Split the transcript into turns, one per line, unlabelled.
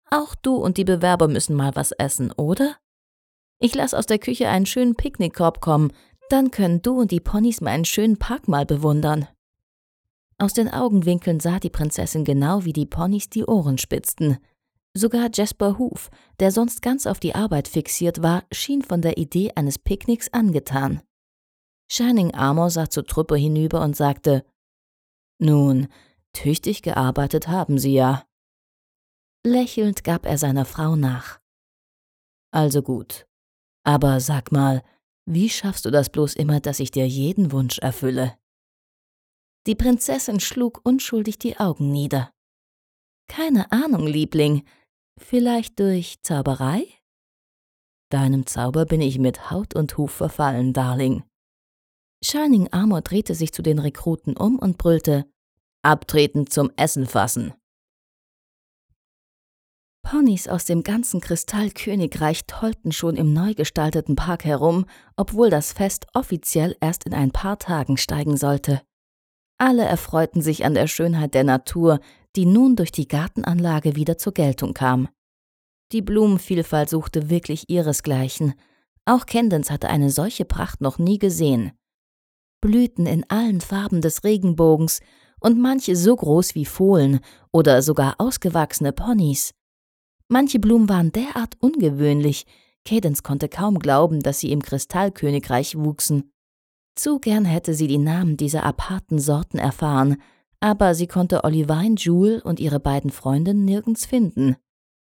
Auch du und die Bewerber müssen mal was essen, oder? Ich lasse aus der Küche einen schönen Picknickkorb kommen, dann können du und die Ponys meinen schönen Park mal bewundern.« Aus den Augenwinkeln sah die Prinzessin genau, wie die Ponys die Ohren spitzten. Sogar Jasper Hoof, der sonst ganz auf die Arbeit fixiert war, schien von der Idee eines Picknicks angetan. Shining Armor sah zur Truppe hinüber und sagte: »Nun, tüchtig gearbeitet haben Sie ja.« Lächelnd gab er seiner Frau nach. »Also gut. Aber sag mal, wie schaffst du das bloß immer, dass ich dir jeden Wunsch erfülle?« Die Prinzessin schlug unschuldig die Augen nieder. »Keine Ahnung, Liebling. Vielleicht durch Zauberei?« »Deinem Zauber bin ich mit Haut und Huf verfallen, Darling.« Shining Armor drehte sich zu den Rekruten um und brüllte: »Abtreten zum Essen fassen!« Ponys aus dem ganzen Kristallkönigreich tollten schon im neu gestalteten Park herum, obwohl das Fest offiziell erst in ein paar Tagen steigen sollte. Alle erfreuten sich an der Schönheit der Natur, die nun durch die Gartenanlage wieder zur Geltung kam. Die Blumenvielfalt suchte wirklich ihresgleichen. Auch Cadance hatte eine solche Pracht noch nie gesehen. Blüten in allen Farben des Regenbogens und manche so groß wie Fohlen oder sogar ausgewachsene Ponys. Manche Blumen waren derart ungewöhnlich, Cadance konnte kaum glauben, dass sie im Kristallkönigreich wuchsen. Zu gern hätte sie die Namen dieser aparten Sorten erfahren, aber sie konnte Olivine Jewel und ihre beiden Freundinnen nirgends finden.